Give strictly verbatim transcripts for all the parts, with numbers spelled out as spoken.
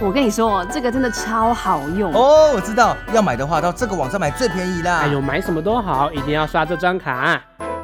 我跟你说，这个真的超好用哦。我知道，要买的话到这个网站买最便宜啦。 哎呦，买什么都好，一定要刷这张卡。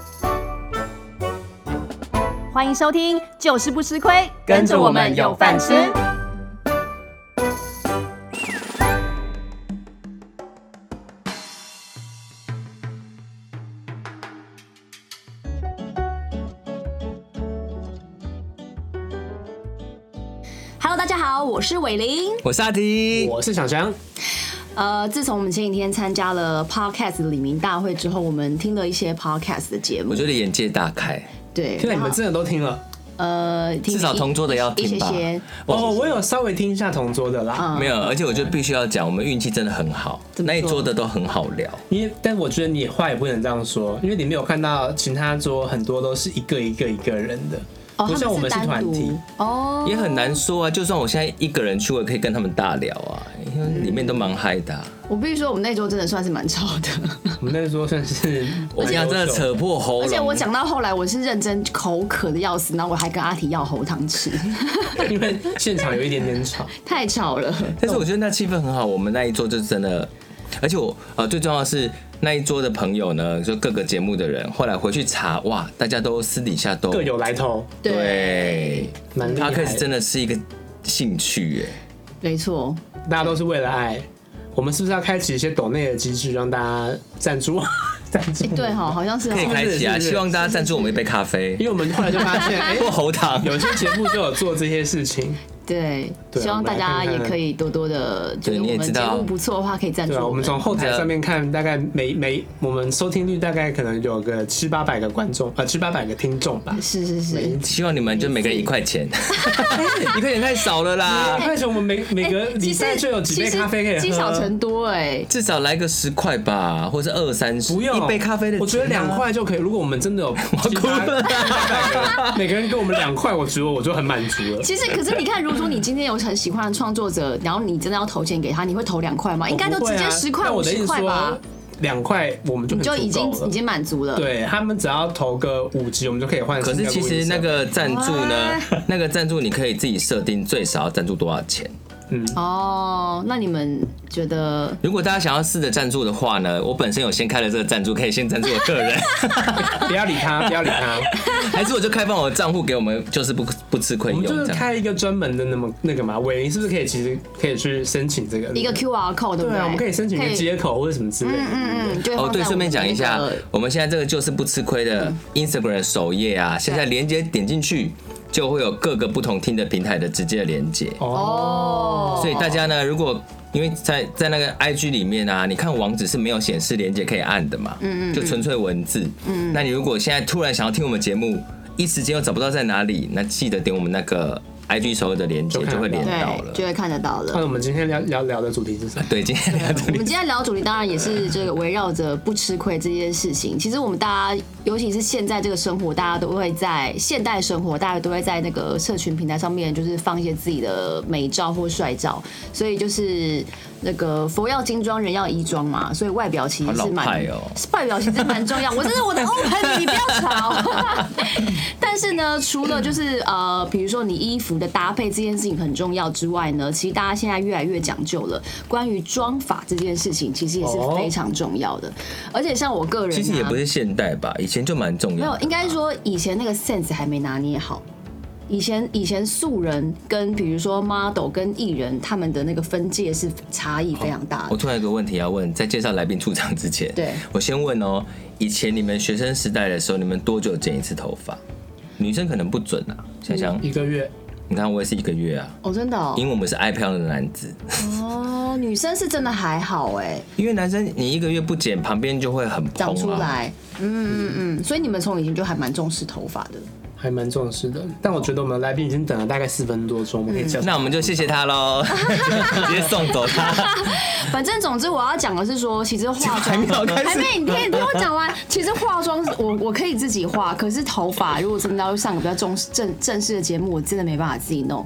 欢迎收听，就是不吃亏，跟着我们有饭吃。Hello， 大家好，我是伟玲， 我是阿提， 我是小翔。 呃，自从我们前几天参加了 Podcast 的李明大会之后，我们听了一些 Podcast 的节目， 我觉得眼界大开。 对， 现在你们真的都听了？ 呃， 至少同桌的要听吧。 一些些哦，我有稍微听一下同桌的啦。 嗯、没有，而且我觉得必须要讲，我们运气真的很好，那一桌的都很好聊。 因为，但我觉得你话也不能这样说，因为你没有看到其他桌很多都是一个一个一个人的。 哦， 不像我们是团体哦， 也很难说啊。就算我现在一个人去，我也可以跟他们大聊啊，因为里面都蛮嗨的、啊。 我必须说，我们那桌真的算是蛮吵的。 我们那桌算是， 我这样真的扯破喉咙。 而且我讲到后来，我是认真口渴的要死，然后我还跟阿提要喉糖吃， 因为现场有一点点吵， 太吵了。 但是我觉得那气氛很好，我们那一桌就是真的，而且我呃最重要的是。那一桌的朋友呢，就各个节目的人，后来回去查，哇，大家都私底下都各有来头， 对， 蛮厉害的。 Podcast 真的是一个兴趣耶， 没错， 大家都是为了爱。我们是不是要开启一些抖内的机制，让大家赞助？赞助、 欸、对哈，好像是可以开启啊，希望大家赞助我们一杯咖啡， 因为我们后来就发现，哎、欸， 或喉糖， 有些节目就有做这些事情。 对，希望大家也可以多多的，就是我们节目不错的话，可以赞助我们。 对啊，我们从后台上面看，大概每每我们收听率大概可能有个七八百个观众，呃，七八百个听众吧。 是是是， 希望你们就每个人一块钱，一块钱太少了啦。 一块钱我们每每个礼拜就有几杯咖啡可以喝， 积少成多哎， 至少来个十块吧，或者二三十， 不用一杯咖啡的， 我觉得两块就可以。如果我们真的有，我哭了，每个人给我们两块，我觉得我就很满足了。 其实，可是你看，如果说你今天有很喜欢的创作者，然后你真的要投钱给他，你会投两块吗？应该都直接十块、五十块吧。 两块我们就很足够了， 你就已经已经滿足了。 对，他们只要投个五集，我们就可以换。 可是其实那个赞助呢，那个赞助你可以自己设定最少要赞助多少钱。 嗯，哦，那你们觉得， 如果大家想要试着赞助的话呢，我本身有先开了这个赞助，可以先赞助我个人， 不要理他，不要理他， 还是我就开放我的账户给我们，就是不不吃亏用。 我们就是开一个专门的那么那个嘛，伟林是不是可以其实可以去申请这个一个 Q R code， 对不对？ 对，我们可以申请一个接口或者什么之类的。 嗯嗯嗯。 哦，对，顺便讲一下，我们现在这个就是不吃亏的 Instagram 首页啊，现在连结点进去。就会有各个不同听的平台的直接的连结哦，所以大家呢，如果因为在在那个 I G 里面啊，你看网址是没有显示连结可以按的嘛，嗯嗯，就纯粹文字，嗯，那你如果现在突然想要听我们节目，一时间又找不到在哪里，那记得点我们那个 I G 所有的连结就会连到了， 就会看得到了。 那我们今天聊聊聊的主题是什么？ 对，今天聊的主题， 我们今天聊的主题当然也是这个围绕着不吃亏这件事情。其实我们大家，尤其是现在这个生活，大家都会在现代生活，大家都会在那个社群平台上面，就是放一些自己的美照或帅照，所以就是那个佛要金装，人要衣装嘛，所以外表其实是蛮， 哦、 外表其实蛮重要。我这是我的 open， 你不要吵。但是呢，除了就是呃，比如说你衣服的搭配这件事情很重要之外呢，其实大家现在越来越讲究了。关于妆法这件事情，其实也是非常重要的。而且像我个人、啊， 其实也不是现代吧，以前就蛮重要的。 没有，应该说以前那个 sense 还没拿捏好。以前以前素人跟比如说 model 跟艺人他们的那个分界是差异非常大的。 我突然有个问题要问，在介绍来宾出场之前， 对， 我先问哦，以前你们学生时代的时候，你们多久剪一次头发？女生可能不准啊，想想一个月。 你看我也是一个月啊。 哦，真的哦。 因为我们是爱漂亮的男子。 哦，女生是真的还好哎。 因为男生你一个月不剪，旁边就会很蓬啊， 长出来。嗯嗯嗯，所以你们从以前就还蛮重视头发的。 还蛮重视的，但我觉得我们来宾已经等了大概四分多钟，我们可以叫、嗯。 那我们就谢谢他喽，直接送走他。 反正总之我要讲的是说，其实化妆还没有开始， 还没，你听听我讲完。其实化妆我我可以自己化，可是头发如果真的要上个比较正正正式的节目，我真的没办法自己弄。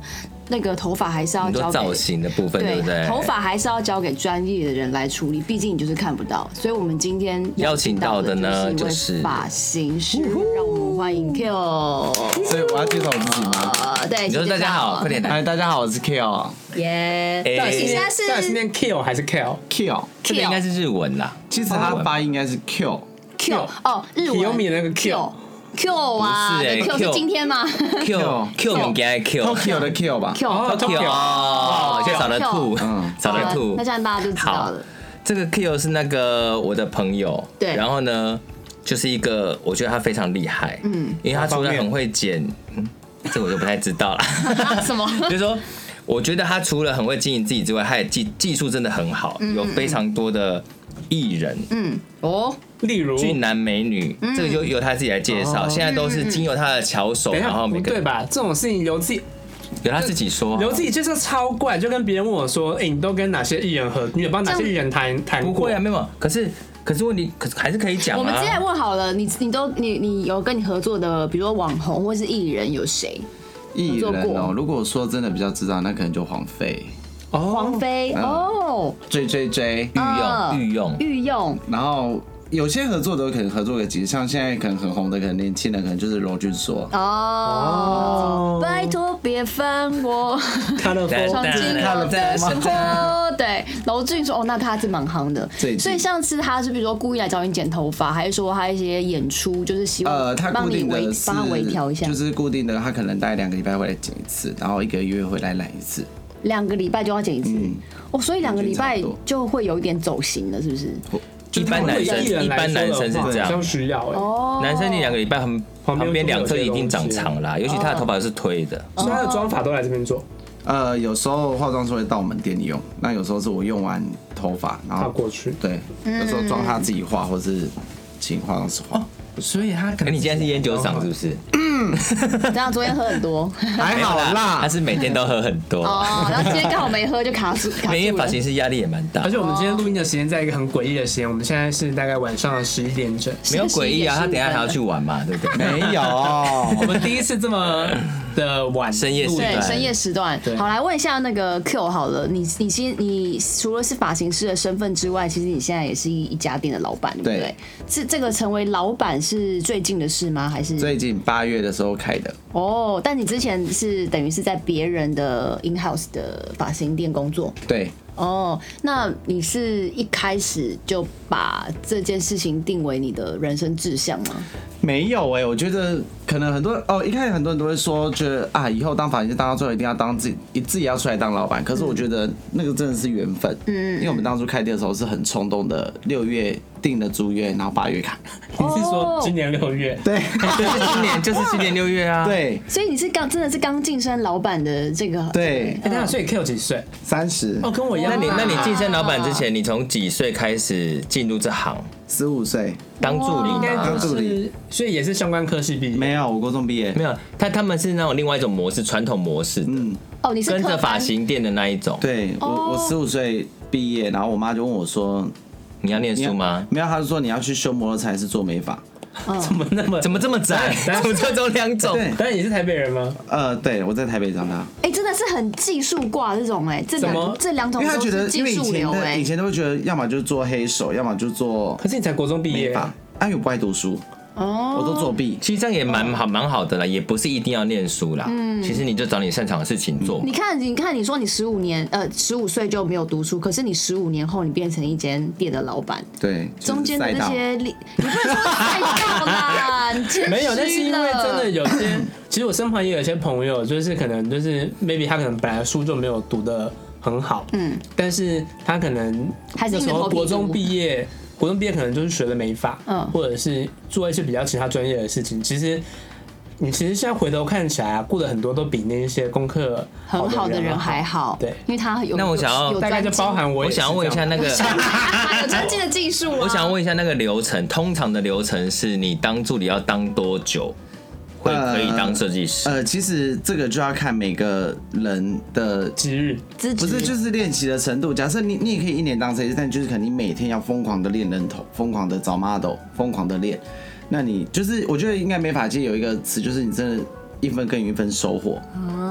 那个头发还是要交给造型的部分，对不对？ 头发还是要交给专业的人来处理，毕竟你就是看不到。所以我们今天邀请到的呢， 就是发型师，让我们欢迎 Q。 所以我要介绍我自己吗？ 呃，对， 你说大家好，快点来。 嗨，大家好，我是 Q。 耶， 到底你现在是到底是念 Q 还是 Q？Q， 这个应该是日文啦。 其实它发音应该是 Q。 Q 哦，日文。 Kiyomi 那个 Q。 Q 啊， 不是欸 Q 是今天吗 ？Q Q 物件 Q，Tokyo 的 Q 吧 ？Q 哦 Tokyo 哦，就少了 two， 嗯，少了 two。 那这样大家就知道了。 这个 Q 是那个我的朋友，对，然后呢，就是一个我觉得他非常厉害，嗯，因为他除了很会剪，嗯，这我就不太知道了。 什么？ 就是说，我觉得他除了很会经营自己之外，他也技技术真的很好，有非常多的艺人，嗯， 哦。例如俊男美女，嗯、这个就由他自己来介绍。哦、现在都是经由他的巧手，然后每个对吧？这种事情由自己由他自己说， 由自己介绍超怪。就跟别人问我说：“哎、欸，你都跟哪些艺人合？你有帮哪些艺人谈谈过？” 不会啊，没有。可是可是问题，可还是可以讲、啊。 我们直接来问好了，你你都你你有跟你合作的，比如说网红或是艺人有谁？ 艺人哦，如果说真的比较知道，那可能就黄飞。 哦，黄飞哦， 追追追， 御用御用御用， 然后。有些合作的可能合作个几，像现在可能很红的，可能年轻人可能就是娄俊硕哦，拜托别烦我， 他的风， 闯进我的生活，对，娄俊硕哦，那他是蛮夯的，所以上次他是比如说故意来找你剪头发，还是说他一些演出就是希望呃，他固定的帮他微调一下， 就是固定的，他可能大概两个礼拜会来剪一次，然后一个月会来染一次， 两个礼拜就要剪一次，嗯、哦，所以两个礼拜就会有一点走形了，是不是？ 一般男生，一般男生是这样， 需要哦。 男生你两个礼拜旁旁边两侧已经长长了，尤其他的头发是推的， 所以他的妆发都来这边做。 呃，有时候化妆师会到我们店里用，那有时候是我用完头发，然后过去。 对，有时候妆他自己画，或是请化妆师画。 所以他可能你今天是烟酒嗓是不是？ 嗯，这样昨天喝很多， 还好啦。 他是每天都喝很多哦，然后今天刚好没喝就卡住，卡住。 因为发型师压力也蛮大， 而且我们今天录音的时间在一个很诡异的时间，我们现在是大概晚上的十一点整。 没有诡异啊，他等一下还要去玩嘛，对不对？ 没有， 我们第一次这么的晚深夜时段， 对深夜时段。好，来问一下那个 Q 好了，你你先你除了是发型师的身份之外，其实你现在也是一家店的老板，对不对？是这个成为老板是最近的事吗？还是最近八月的时候开的？ 哦，但你之前是等于是在别人的 in house 的发型店工作？ 对。 哦，那你是一开始就把这件事情定为你的人生志向吗？ 没有哎、欸，我觉得可能很多哦，一开始很多人都会说，觉得啊，以后当发型师当到最后一定要当自己，自己要出来当老板。可是我觉得那个真的是缘分，嗯，因为我们当初开店的时候是很冲动的，六月定了租约，然后八月开。 你是说今年六月？ 对， 就是今年，就是今年六月啊。 对， 所以你是刚真的是刚晋升老板的这个对。 哎，所以 Q 几岁？ 三十。 哦，跟我一样。 那你那你晋升老板之前，你从几岁开始进入这行？ 十五岁当助理， 应该当助理，所以也是相关科系毕业。 没有，我高中毕业。 没有，他他们是那种另外一种模式，传统模式的。嗯， 哦，你是跟着发型店的那一种。 对，我我十五岁毕业，然后我妈就问我说：“ 你要念书吗？” 没有，她就说你要去修摩托车还是做美发。 怎么那么怎么这么窄？怎么这种两种？ 对，但是你是台北人吗？ 呃，对，我在台北长大。 哎，真的是很技术挂这种哎，这两这两种都是技术流哎。 以前都会觉得，要么就做黑手，要么就做。 可是你才国中毕业， 啊，因为我不爱读书。哦，我都作弊， 其实这样也蛮好，蛮好的啦，也不是一定要念书啦。嗯，其实你就找你擅长的事情做。 你看，你看，你说你十五年，呃，十五岁就没有读书，可是你十五年后你变成一间店的老板， 对， 中间的那些，你不能说赛道啦， 没有，那是因为真的有些，其实我身旁也有些朋友，就是可能就是 maybe 他可能本来书就没有读得很好，嗯，但是他可能那时候国中毕业。国中毕业可能就是学了美发，嗯，或者是做一些比较其他专业的事情。其实你其实现在回头看起来啊，过得很多都比那些功课很好的人还好。 对， 因为他有。 那我想要大概就包含我， 我想要问一下那个有专精的技术。 我想问一下那个流程，通常的流程是你当助理要当多久？会可以当设计师、 呃？呃，其实这个就要看每个人的资日， 不是就是练习的程度。假设你你也可以一年当设计师，但就是可能你每天要疯狂的练人头，疯狂的找 model， 疯狂的练。那你就是我觉得应该美发界有一个词，就是你真的一分耕耘一分收获。哦，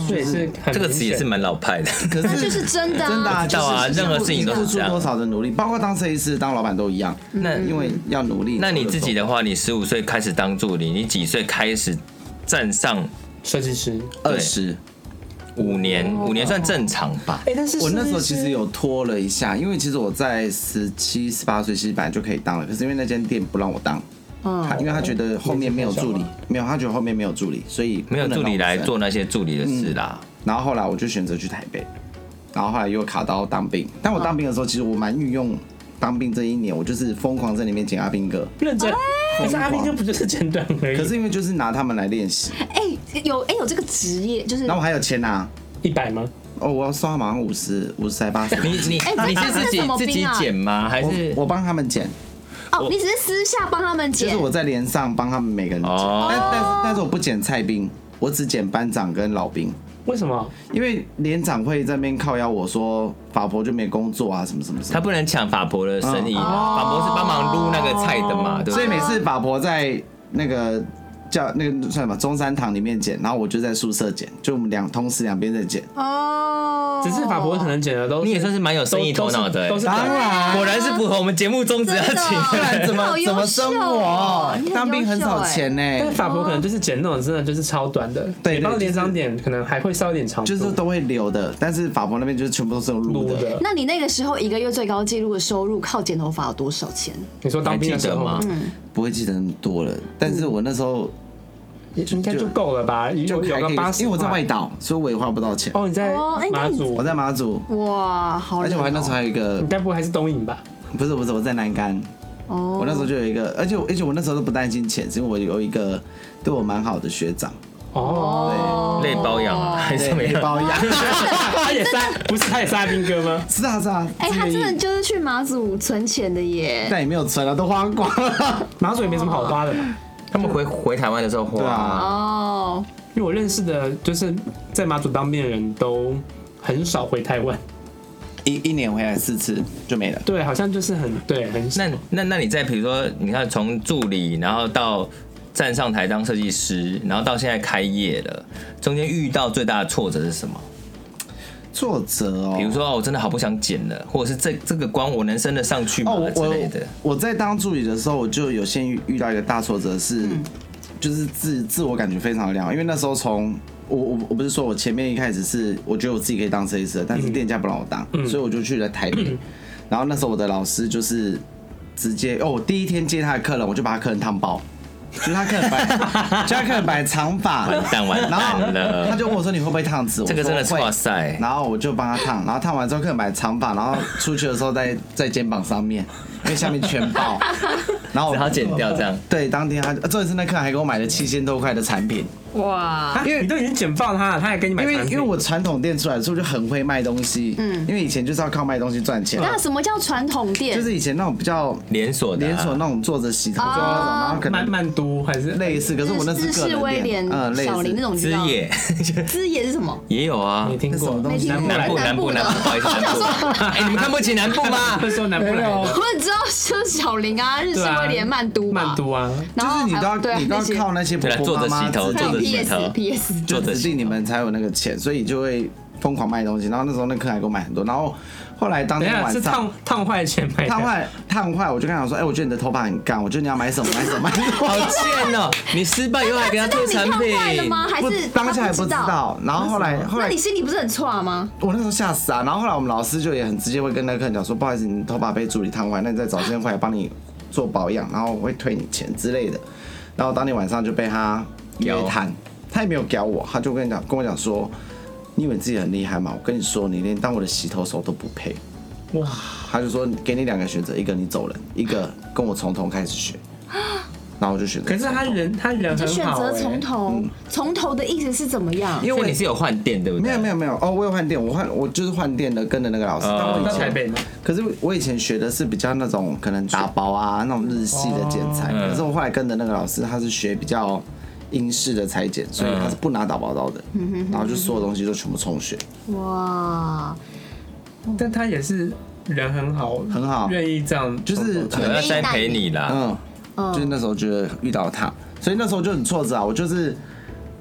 所以是这个词也是蛮老派的。 可是就是真的啊， 真的啊， 知道啊，任何事情都是这样。 付出多少的努力，包括当设计师、当老板都一样。 那因为要努力。 那你自己的话，你十五岁开始当助理，你几岁开始站上设计师？ 二十。 五年，五年算正常吧。 哎、欸，但是我那时候其实有拖了一下，因为其实我在十七、十八岁其实本来就可以当了，可是因为那间店不让我当，嗯，他因为他觉得后面没有助理，没有，他觉得后面没有助理，所以没有助理来做那些助理的事啦。 嗯、然后后来我就选择去台北，然后后来又卡到当兵。但我当兵的时候，其实我蛮运用当兵这一年，我就是疯狂在里面捡阿兵哥， 认真。可是阿兵哥不就是简短而已？ 可是因为就是拿他们来练习。 哎、欸，有哎、欸、有这个职业，就是。 然后我还有钱拿一百吗？ 哦，我要收他马上五十，五十还八十。 你你、欸、你是自己自己剪吗？还是我帮他们剪？ 哦，你只是私下帮他们剪， 就是我在连上帮他们每个人剪，哦、但但是但是我不剪菜兵，我只剪班长跟老兵。 为什么？ 因为连长会在那边靠腰我说法婆就没工作啊，什么什么什么。 他不能抢法婆的生意，哦、法婆是帮忙撸那个菜的嘛，对不对？ 所以每次法婆在那个叫那个算什么中山堂里面剪，然后我就在宿舍剪，就我们两同时两边在剪。 哦， 只是法婆可能剪的都是， 你也算是蛮有生意头脑的， 都是当然， 果然是符合我们节目宗旨要请， 不然怎么怎么生活？当兵很少钱呢。 但法婆可能就是剪那种真的就是超短的，对，帮连长点可能还会稍一点长度， 就是都会留的。但是法婆那边就是全部都是用录的。 那你那个时候一个月最高纪录的收入靠剪头发有多少钱？ 你说当兵的时候吗？ 嗯， 不会记得那么多了，但是我那时候。 应该就够了吧，就有个八十。 因为我在外岛，所以我也花不到钱。 哦，你在马祖？ 我在马祖。 哇，好。 而且我还那时候还有一个， 你该不会还是东引吧？ 不是不是，我在南竿。哦。我那时候就有一个，而且而且我那时候都不担心钱，是因为我有一个对我蛮好的学长。 哦。 对，类包养啊，还是类包养？ 他也是，不是他也是阿兵哥吗？ 是啊是啊。 哎，他真的就是去马祖存钱的耶。 但也没有存了，都花光了。 马祖也没什么好花的吧？ 他们回回台湾的时候花，对啊，哦， 因为我认识的，就是在马祖当兵的人都很少回台湾， 一一年回来四次就没了。 对，好像就是很对很少。 那那那你在比如说，你看从助理，然后到站上台当设计师，然后到现在开业了，中间遇到最大的挫折是什么？ 挫折哦， 比如说我真的好不想剪了，或者是这这个关我能升得上去吗、哦、之类的。 我在当助理的时候，我就有先遇到一个大挫折是，嗯、就是自自我感觉非常的良好，因为那时候从我我我不是说我前面一开始是我觉得我自己可以当设计师，但是店家不让我当，嗯、所以我就去了台北。嗯、然后那时候我的老师就是直接哦，我第一天接他的客人，我就把他客人烫爆。就是他客人白，就他客人白长发， 完蛋完蛋了。 他就问我说：“你会不会烫直？” 这个真的是哇塞。 然后我就帮他烫，然后烫完之后客人白长发，然后出去的时候在在肩膀上面，因为下面全爆，然后只好剪掉这样。 对，当天他重点是那客人还给我买了七千多块的产品。 哇！ 因为你都已经剪爆他了，他还给你买产品。 因为因为我传统店出来的时候就很会卖东西，嗯，因为以前就是要靠卖东西赚钱。 那什么叫传统店？ 就是以前那种比较连锁的、啊、 连锁那种做着洗头做那种，然后可能曼曼都还是类似，可是我那是个人店， 嗯，小林那种枝野， 枝野是什么？ 也有啊， 没听过。 没听过。 南部南部南部，不好意思，南部。哎，你们看不起南部吗？ 会说南部来的。 我只知道就是小林啊，日式威廉曼都嘛。 曼都啊， 就是你都要你都要靠那些婆婆妈妈做着洗头， P S。 就指定你们才有那个钱，所以就会疯狂卖东西。然后那时候那客人还给我买很多，然后后来当天晚上是烫烫坏钱买的， 烫坏烫坏，我就跟他说：“哎、欸，我觉得你的头发很干，我觉得你要买什么买什么买什么。” 好贱哦！你失败以后还给他退产品， 还是当下还不知道？然后后来后来， 那你心里不是很挫吗？ 我那时候吓死啊！然后后来我们老师就也很直接会跟那个客人讲说：“不好意思，你头发被助理烫坏，那你再找时间回来帮你做保养，然后我会退你钱之类的。”然后当天晚上就被他约谈。他也没有屌我，他就跟你讲，跟我讲说，你以为你自己很厉害吗？我跟你说，你连当我的洗头手都不配。哇！他就说，给你两个选择，一个你走人，一个跟我从头开始学。然后我就选择。 可是他人，他人很好、欸。 就选择从头，从、嗯、头的意思是怎么样？ 因为你是有换店，对不对？ 没有没有没有哦，我有换店，我换我就是换店的，跟着那个老师。 但我以前台北呢？ 可是我以前学的是比较那种可能打薄啊那种日系的剪裁，哦、可是我后来跟着那个老师，他是学比较。英式的裁剪，所以他是不拿打薄刀的，嗯、然后就所有东西都全部重学。 哇！ 但他也是人很好， 很好， 愿意这样， 就是可能要栽培你啦。 嗯，就是那时候觉得遇到他，所以那时候就很挫折啊。我就是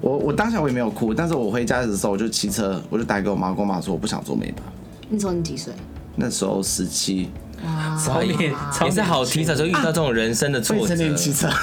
我我当下我也没有哭，但是我回家的时候我就骑车，我就打给我妈，跟我妈说我不想做美发。 那时候你几岁？ 那时候十七。 哇， 超年也是好提早就遇到这种人生的挫折。 未成年骑车。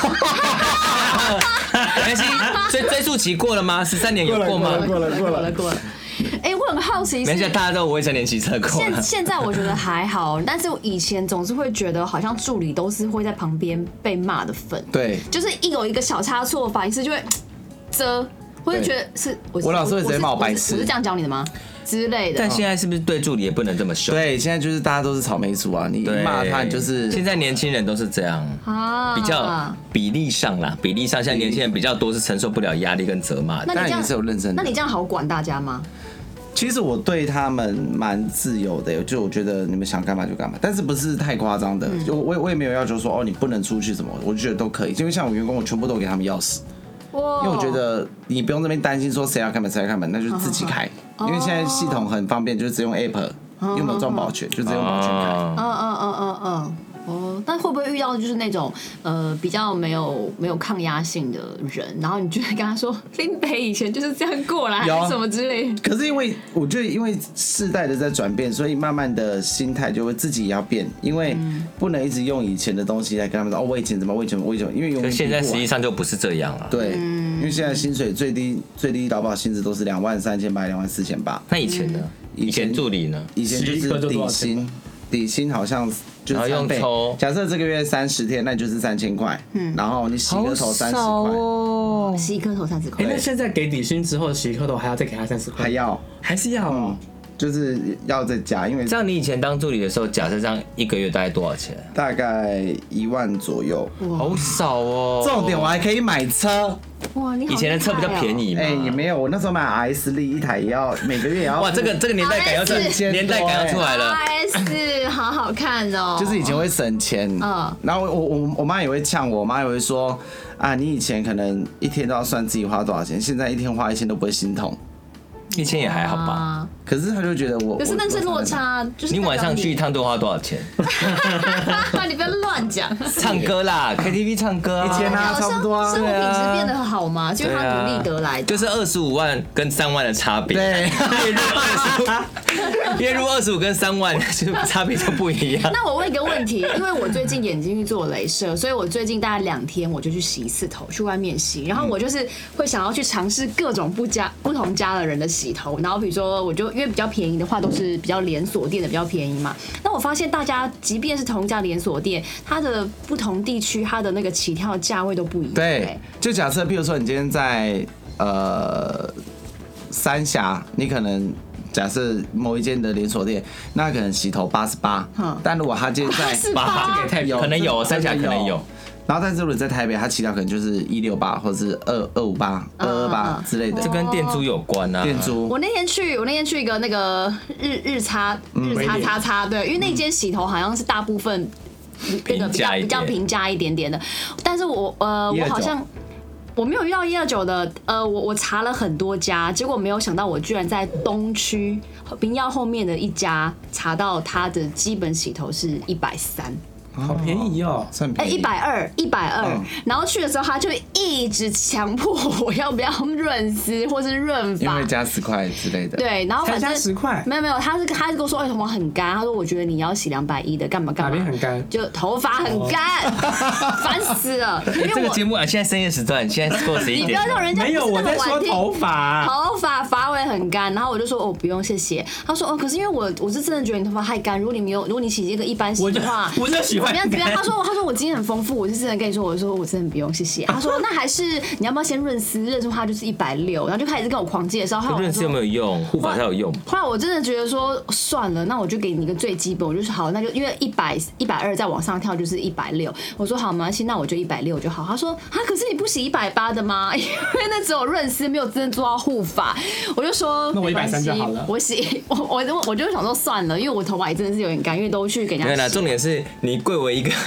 没关系，追追溯期过了吗？十三年有过吗？ 过了过了过了。哎，我很好奇， 没事，大家都未成年骑车过。 现现在我觉得还好，但是我以前总是会觉得，好像助理都是会在旁边被骂的份。 对， 就是一有一个小差错，发型师就会遮，或者觉得是我我老师会直接骂我白痴， 我是这样教你的吗？之类的。 但现在是不是对助理也不能这么凶？ 对，现在就是大家都是草莓族啊，你骂他你就是。 现在年轻人都是这样啊，比较比例上啦，比例上现在年轻人比较多是承受不了压力跟责骂的。 那你这样是有认真的。 那你这样好管大家吗？ 其实我对他们蛮自由的，就我觉得你们想干嘛就干嘛，但是不是太夸张的。就我我也没有要求说哦你不能出去什么，我就觉得都可以。因为像我员工，我全部都给他们钥匙。因为我觉得你不用这边担心说谁要开门谁要开门，那就自己开。因为现在系统很方便，就是只用 app， 有没有装保全，就只用保全开。 嗯嗯嗯嗯嗯。哦，但会不会遇到就是那种呃比较没有没有抗压性的人，然后你就会跟他说林北以前就是这样过来，还是什么之类。 可是因为我觉得因为世代的在转变，所以慢慢的心态就会自己也要变，因为不能一直用以前的东西来跟他们说哦我以前怎么我以前我以前，因为永远现在实际上就不是这样了。 对，因为现在薪水最低最低劳保薪资都是两万三千八两万四千八。 那以前呢？以前助理呢？ 以前就是底薪，底薪好像。就是用抽， 假设这个月三十天，那就是三千块。嗯，然后你洗个头三十块， 哦，洗一颗头三十块。 那现在给底薪之后洗一颗头还要再给他三十块？ 还要， 还是要、嗯， 就是要再加，因为这样你以前当助理的时候，假设这样一个月大概多少钱？ 大概一万左右， 好少哦。 重点我还可以买车。 哇，你好、哦、 以前的车比较便宜嘛？ 哎、欸，也没有，我那时候买 R S 力一台也要每个月也要。 哇，这个这个年代感要出年代感要出来了。 R S 好好看哦。 就是以前会省钱，嗯，然后我我我妈也会呛我，我妈也会说啊，你以前可能一天都要算自己花多少钱，现在一天花一千都不会心痛。 一千也还好吧， 可是他就觉得我， 可是那是落差，就是你晚上去一趟多花多少钱？ 你不要乱讲。 唱歌啦 ，K T V 唱歌， 一千啊，差不多啊。 生活品质变得好吗？就是他努力得来的。 就是二十五万跟三万的差别。 对， 月入二十五，月入二十五跟三万就差别就不一样。 那我问一个问题，因为我最近眼睛去做雷射，所以我最近大概两天我就去洗一次头，去外面洗，然后我就是会想要去尝试各种不家不同家的人的洗头，然后比如说我就因为比较便宜的话都是比较连锁店的比较便宜嘛，那我发现大家即便是同一家连锁店，它的不同地区它的那个起跳价位都不一样。 对，就假设譬如说你今天在呃三峡，你可能假设某一间的连锁店，那可能洗头八十八，但如果他今天在八，这个太可能有三峡可能有。 然后但是如果在台北，它起跳可能就是一六八或者是二二五八、二二八之类的， 这跟店租有关啊。 店租。 我那天去，我那天去一个那个日日擦日擦擦擦，对，因为那间洗头好像是大部分那个比较比较平价一点点的，但是我呃我好像。我没有遇到一二九的，呃，我我查了很多家，结果没有想到我居然在东区平药后面的一家查到它的基本洗头是一百三。 好便宜哦， 哎，一百二，一百二。然后去的时候，他就一直强迫我要不要润丝或是润发， 因为加十块之类的。 对，然后反正加十块， 没有没有，他是他是跟我说，哎，头发很干，他说我觉得你要洗两百一的，干嘛干嘛？ 哪边很干？ 就头发很干，烦死了。因为这个节目啊，现在深夜时段，现在过十一点， 你不要让人家没有我在说头发， 头发发尾很干，然后我就说哦不用谢谢。他说哦，可是因为我我是真的觉得你头发太干，如果你没有，如果你洗这个一般洗的话， 我就喜欢。 怎么样？他说。他说我经验很丰富，我就真的跟你说，我说我真的不用，谢谢。他说那还是你要不要先润丝？润出它就是一百六，然后就开始跟我狂介绍。 润丝有没有用？护发才有用。 后来我真的觉得说算了，那我就给你一个最基本，我就说好，那就因为一百一百二再往上跳就是一百六。我说好，没关系，那我就一百六就好。他说啊，可是你不洗一百八的吗？因为那只有润丝，没有真的做到护发。我就说那我一百三就好了。 我洗我我我就想说算了，因为我头发也真的是有点干，因为都去给人家洗。 对啦，重点是你贵为一个。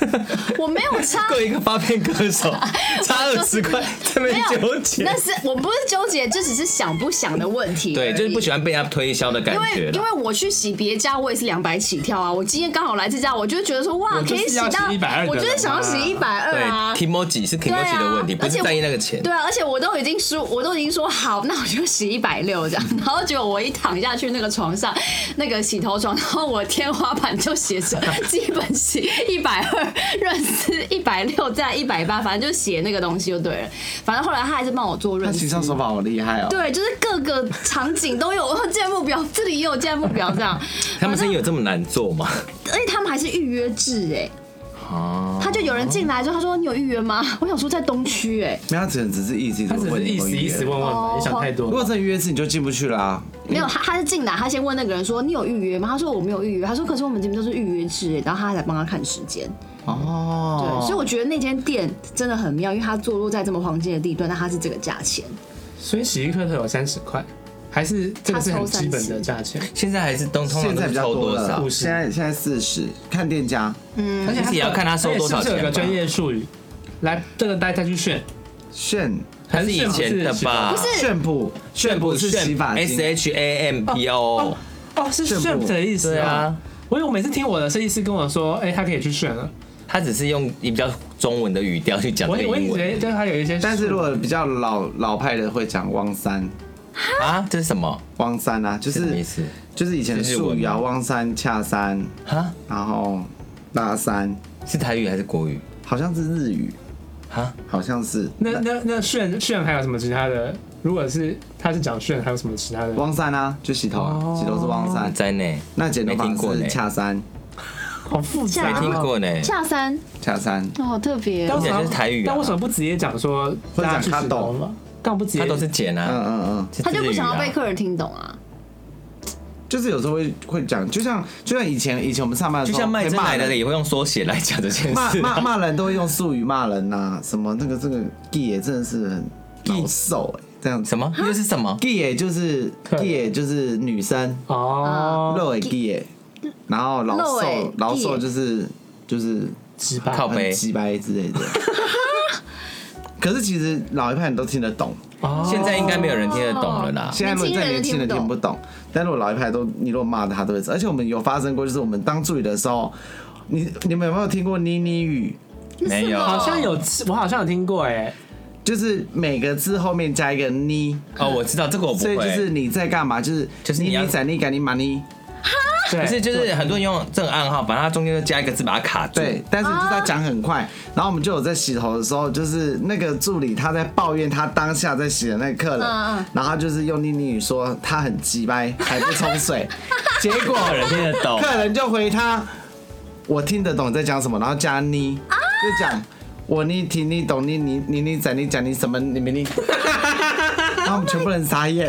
我没有差。 各一个发片歌手，差二十块，这边纠结。 但是我不是纠结，这只是想不想的问题。 对，就是不喜欢被人家推销的感觉。 因为因为我去洗别家，我也是两百起跳啊。我今天刚好来这家，我就觉得说哇，可以洗到一百二， 我就是想要洗一百二啊。 对 ，Kimoji 是 Kimoji 的问题，不是在意那个钱。 对啊，而且我都已经说，我都已经说好，那我就洗一百六这样。然后结果我一躺下去那个床上，那个洗头床，然后我天花板就写着基本洗一百二，润丝一百六，再一百八，反正就写那个东西就对了。反正后来他还是帮我做润丝。他形象手法好厉害哦。 对，就是各个场景都有建目表，这里也有建目表这样。 他们生意有这么难做吗？ 而且他们还是预约制哎。他就有人进来之后，他说：“你有预约吗？”我想说在东区哎， 没有，只只是意思， 他只是意思意思问问，你想太多。 如果真的预约制，你就进不去啦。 没有，他他是进来，他先问那个人说：“你有预约吗？”他说：“我没有预约。”他说：“可是我们这边都是预约制。”然后他才帮他看时间。哦，对，所以我觉得那间店真的很妙，因为它坐落在这么黄金的地段，但它是这个价钱。 所以洗一颗头有三十块。还是这个是很基本的价钱， 现在还是通常现在比较多少？ 现在现在四十，看店家， 嗯，而且也要看他收多少钱。 是有个专业术语，来这个大家去炫炫， 还是以前的吧？ 不是炫普，炫普是洗发精 ，S H A M P O， 哦，是炫普的意思啊。我有每次听我的设计师跟我说，哎，他可以去炫了。 他只是用比较中文的语调去讲这个英文， 我以为对他有一些， 但是如果比较老老派的会讲汪三。 啊，这是什么？ 汪三啊，就是就是以前的术语啊，汪三、恰三，然后拉三， 是台语还是国语？ 好像是日语， 哈， 好像是。 那那那炫炫还有什么其他的？如果是他是讲炫，还有什么其他的？ 汪三啊，就洗头啊，洗头是汪三， 在呢。 那剪头发是恰三， 好复杂， 没听过呢。 恰三， 恰三， 哦，好特别。 但是台语， 但为什么不直接讲说或者讲卡懂嘛？干不直接， 他都是剪啊， 嗯嗯嗯， 他就不想要被客人听懂啊。 就是有时候会会讲，就像就像以前以前我们上班的时候， 就像卖真奶的也会用缩写来讲这件事。 骂骂骂人都会用术语骂人呐，什么那个这个 gay 也真的是很老瘦哎，这样什么又是什么 gay 也就是 gay 也就是女生哦，肉也 gay， 然后老瘦老瘦就是就是靠背鸡掰之类的。可是其实老一派人都听得懂， 现在应该没有人听得懂了啦。 现在如果再年轻人听不懂，但如果老一派都你如果骂他都会。而且我们有发生过，就是我们当助理的时候，你你们有没有听过妮妮语？ 没有， 好像有，我好像有听过哎。 就是每个字后面加一个妮。 哦，我知道这个我不会。 所以就是你在干嘛？就是就是你你仔你赶你马妮。 可是就是很多人用这种暗号，把它中间就加一个字把它卡住。 对，但是就是他讲很快，然后我们就有在洗头的时候，就是那个助理他在抱怨他当下在洗的那个客人，然后他就是用妮妮语说他很鸡掰，还不冲水，结果客人听得懂， 客人就回他我听得懂你在讲什么，然后加妮，就讲我你听你懂你你你你在你讲你什么你你你，然后我们全部人傻眼。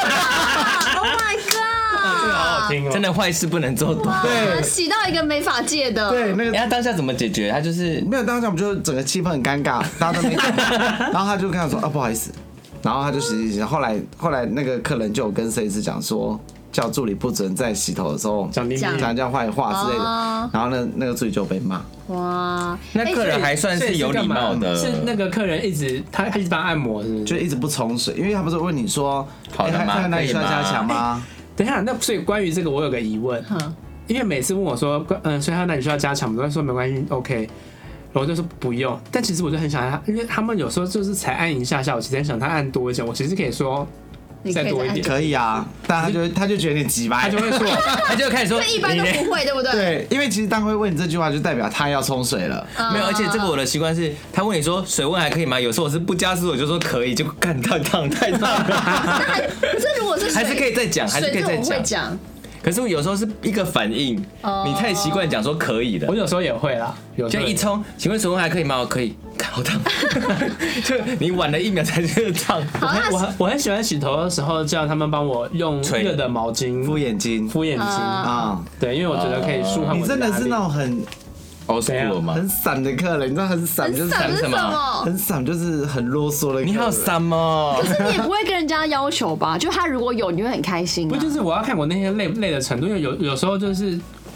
真的坏事不能做多， 对，洗到一个没法戒的， 对，那个他当下怎么解决？他就是没有当下，我们就整个气氛很尴尬，大家都没讲，然后他就跟他说啊不好意思，然后他就洗洗洗，后来后来那个客人就有跟设计师讲说，叫助理不准在洗头的时候讲讲这样坏话之类的，然后呢那个助理就被骂。 哇， 那客人还算是有礼貌的， 是那个客人一直他他一直帮按摩，是不是？ 就一直不冲水，因为他不是问你说好的吗？ 哪里需要加强吗？ 等一下，那所以关于这个，我有个疑问，因为每次问我说，嗯，所以他那你需要加强，我都会说没关系 ，OK， 我就说不用。但其实我就很想他，因为他们有时候就是才按一下下，我其实很想他按多一点，我其实可以说再多一点， 可以啊，但他就他就觉得你急吧， 他就会说， 他就开始说， 一般都不会，对不对？ 对，因为其实当会问你这句话，就代表他要冲水了。 没有，而且这个我的习惯是，他问你说水温还可以吗？有时候我是不加湿，我就说可以，就干太烫太烫了。 可是如果是还是可以再讲，还是可以再讲。可是我有时候是一个反应，你太习惯讲说可以了。 我有时候也会啦， 就一冲，请问水温还可以吗？可以，好烫。就你晚了一秒才觉得烫。 我很我很我很喜欢洗头的时候叫他们帮我用热的毛巾敷眼睛， 敷眼睛啊，对，因为我觉得可以舒缓我的压力。 你真的是那种很。很散的客人，你知道很散就是散什么？ 很散就是很啰嗦的客人。 你好散哦！ 可是你也不会跟人家要求吧？就他如果有，你会很开心。 不就是我要看我那天累累的程度，因为有有时候就是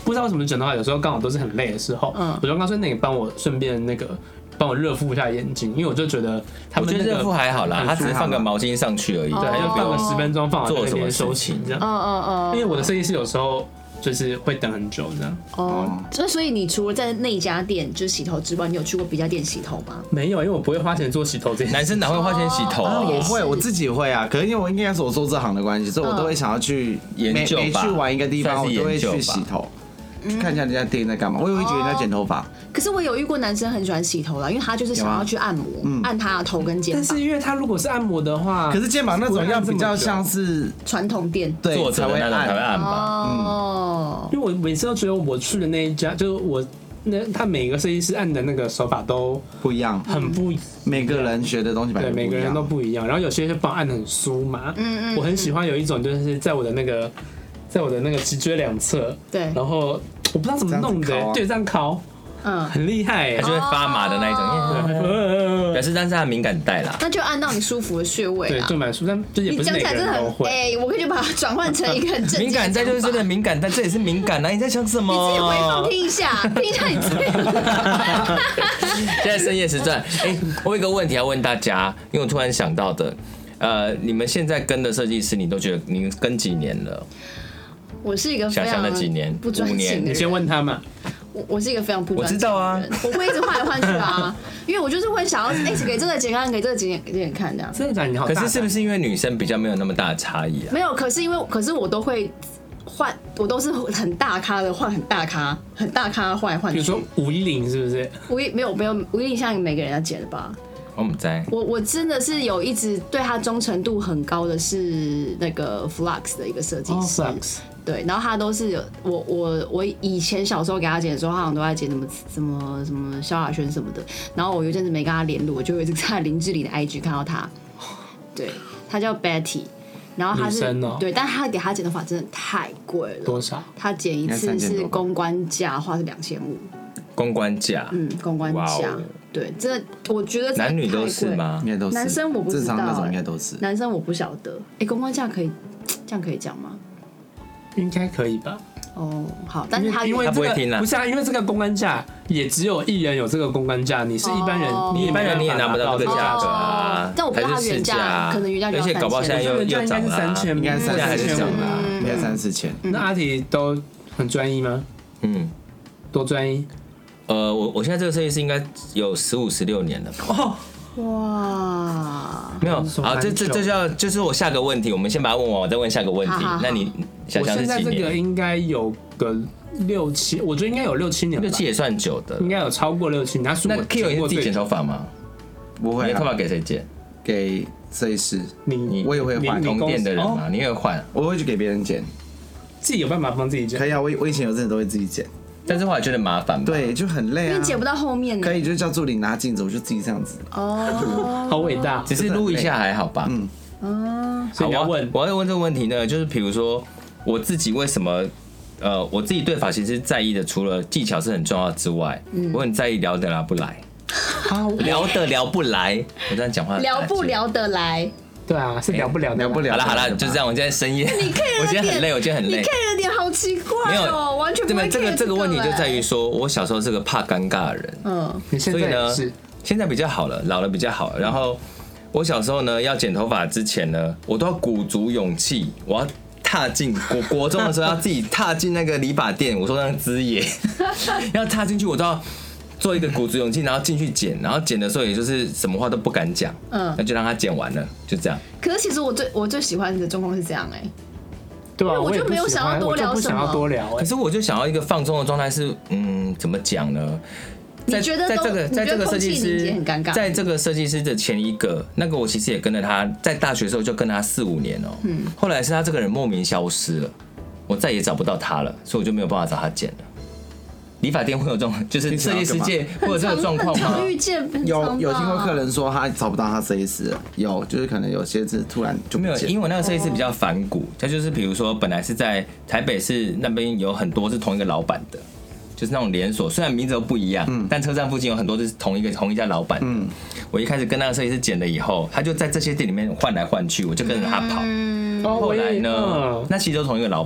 不知道为什么剪头发有时候刚好都是很累的时候，嗯，我就跟他说，那你帮我顺便那个帮我热敷一下眼睛，因为我就觉得他们、那个、 我觉得热敷还好啦，他只是放个毛巾上去而已， 对，就放个十分钟，放完做那边收起这样。嗯嗯嗯。因为我的设计师有时候就是会等很久这样。 哦，所以所以你除了在那家店就是洗头之外，你有去过别家店洗头吗？ 没有，因为我不会花钱做洗头这件事。 男生哪会花钱洗头啊？ 我会，我自己会啊。可是因为我应该是我做这行的关系，所以我都会想要去研究吧。 每去玩一个地方，我都会去洗头。去看一下人家店在干嘛，我也会觉得人家剪头发。 可是我有遇过男生很喜欢洗头啦，因为他就是想要去按摩，按他的头跟肩膀。 但是因为他如果是按摩的话， 可是肩膀那种要比较像是传统店， 对， 坐着的那种才会按吧。 哦， 因为我每次都觉得我去的那一家，就是我那他每个设计师按的那个手法都不一样， 很不一样， 每个人学的东西对每个人都不一样。然后有些就帮我按的很酥麻，嗯嗯，我很喜欢有一种就是在我的那个。在我的那个脊椎两侧， 对， 然后我不知道怎么弄的，对，这样敲，嗯，很厉害， 它就会发麻的那一种，表示但是它敏感带啦， 那就按到你舒服的穴位， 对，就蛮舒服，但就也不是每个人都会。 哎，我可以就把它转换成一个很正敏感带，就是真的敏感带，这也是敏感啊！你在想什么？ 你自己回放听一下，听一下你自己。 现在深夜时段，哎，我有一个问题要问大家，因为我突然想到的，呃，你们现在跟的设计师，你都觉得你跟几年了？ 我是一个非常不专心的人， 你先问他嘛。 我我是一个非常不专心的人，我知道啊， 我会一直换来换去啊，因为我就是会想要哎，给这个剪看，给这个剪剪看这样。 真的假的？你好。 可是是不是因为女生比较没有那么大的差异啊？ 没有，可是因为可是我都会换，我都是很大咖的换，很大咖，很大咖换来换去。 比如说吴依林是不是？ 吴依没有没有吴依林像每个人要剪的吧？ 我们在。 我我真的是有一直对他忠诚度很高的是那个 Flux 的一个设计师。 Oh, 对，然后他都是有我我我以前小时候给他剪的时候，他好像都在剪什么什么什么萧亚轩什么的。然后我有一阵子没跟他联络，我就有一直在林志玲的 I G 看到他。对，他叫 Betty， 然后他是、 喔、 对，但他给他剪头发真的太贵了。 多少？ 他剪一次是公关价，花是两千五。 公关价， 嗯，公关价， Wow 对，这我觉得男女都是吗？ 应该都是。 男生我不知道、欸， 正常那种应该都是。 男生我不晓得，哎、欸，公关价可以这样可以讲吗？ 应该可以吧。 哦，好，但是他因为、这个、 他不会听啦， 不是啊，因为这个公关价也只有艺人有这个公关价，你是一般人，哦、你一般人你也拿不到这个价格啊。 但我不知道他原价，可能原价就要三千， 而且搞不好现在又又涨了， 三千， 应该三四千吧， 应该三四千。 那阿提都很专一吗？嗯，多专一。 呃，我我现在这个设计师应该有十五十六年了。哦，哇，没有啊，这这这叫就是我下个问题，我们先把它问完，我再问下个问题。好好好，那你想想是几年？ 我现在这个应该有个六七，我觉得应该有六七年， 六七也算久的， 应该有超过六七年。 那 Kyo 你是自己剪头发吗？ 不会， 你的头发给谁剪？ 给设计师。 你你我也会换同店的人嘛，你也会换？ 我会去给别人剪。 自己有办法帮自己剪？ 可以啊，我我以前有阵子都会自己剪。 但是后来觉得麻烦吧， 对，就很累啊， 因为剪不到后面。 可以就叫助理拿镜子，我就自己这样子。 哦， 好伟大， 只是录一下还好吧？嗯嗯。 所以你要问， 我要问这个问题呢，就是比如说我自己为什么，呃，我自己对发型师在意的，除了技巧是很重要之外，嗯、我很在意聊得来不来。聊得聊不来，我这样讲话聊不聊得来。 对啊，是聊不聊聊不聊。 好了好了，就这样。我今天深夜，我今天很累，我今天很累。 你 care 的点好奇怪，没有，完全不会 care 这个这个问题就在于说，我小时候是个怕尴尬的人， 嗯，所以呢，现在比较好了，老了比较好了。然后我小时候呢，要剪头发之前呢，我都要鼓足勇气，我要踏进国国中的时候要自己踏进那个理发店，我说那个资野，要踏进去，我都要。做一个鼓足勇气，然后进去剪，然后剪的时候也就是什么话都不敢讲，嗯，那就让他剪完了，就这样。 可是其实我最我最喜欢的状况是这样哎、欸， 对啊， 我就没有想要多聊什么， 多聊、欸。 可是我就想要一个放松的状态，是嗯，怎么讲呢？ 你觉得在这个在这个设计师很尴尬， 在这个设计师的前一个那个，我其实也跟了他，在大学的时候就跟他四五年哦、喔，嗯，后来是他这个人莫名消失了，我再也找不到他了，所以我就没有办法找他剪了。理发店会有这种，就是设计师界会有这个状况吗？ 有有听过客人说他找不到他设计师了，有就是可能有些是突然就没有，因为我那个设计师比较反骨，他就是比如说本来是在台北市那边有很多是同一个老板的，就是那种连锁，虽然名字都不一样，嗯、但车站附近有很多是同一个同一家老板的。嗯、我一开始跟那个设计师剪了以后，他就在这些店里面换来换去，我就跟着他跑。嗯、后来呢，那其实都同一个老板。